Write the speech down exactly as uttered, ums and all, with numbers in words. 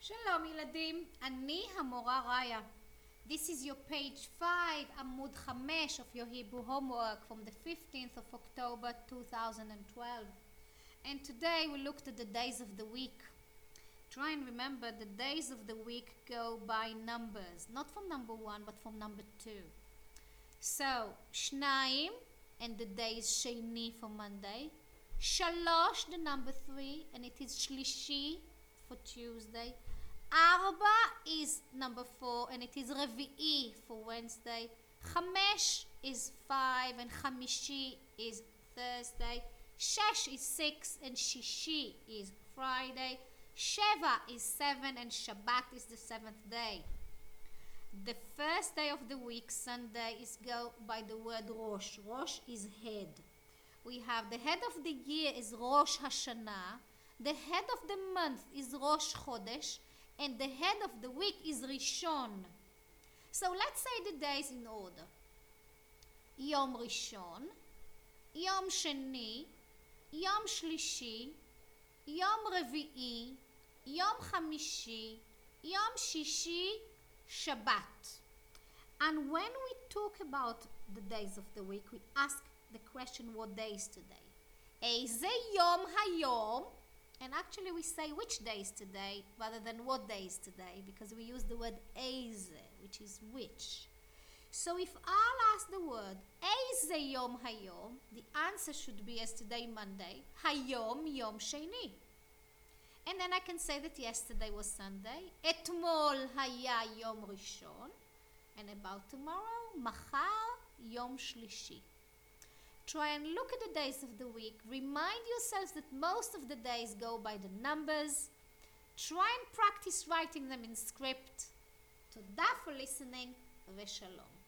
שלום ילדים, אני המורה ראיה. This is your page five, עמוד חמש of your Hebrew homework from the fifteenth of October two thousand twelve. And today we looked at the days of the week. Try and remember the days of the week go by numbers, not from number one but from number two. So, שניים, and the day is שני for Monday. שלוש, the number three, and it is שלישי for Tuesday. ארבע is number four, and it is רביעי for Wednesday. חמש is five, and חמישי is Thursday. שש is six, and שישי is Friday. שבע is seven, and Shabbat is the seventh day. The first day of the week, Sunday, is go by the word Rosh. Rosh is head. We have the head of the year is Rosh Hashanah. The head of the month is Rosh Chodesh. And the head of the week is Rishon. So let's say the days in order. יום ראשון, יום שני, יום שלישי, יום רביעי, יום חמישי, יום שישי, Shabbat. And when we talk about the days of the week, we ask the question, what day is today? איזה יום היום? And actually we say which day is today rather than what day is today, because we use the word איזה, which is which. So if I'll ask the word איזה יום היום, the answer should be as today Monday, היום יום שני. And then I can say that yesterday was Sunday, אתמול היה יום ראשון, and about tomorrow, מחר יום שלישי. Try and look at the days of the week. Remind yourselves that most of the days go by the numbers. Try and practice writing them in script. תודה for listening ושלום.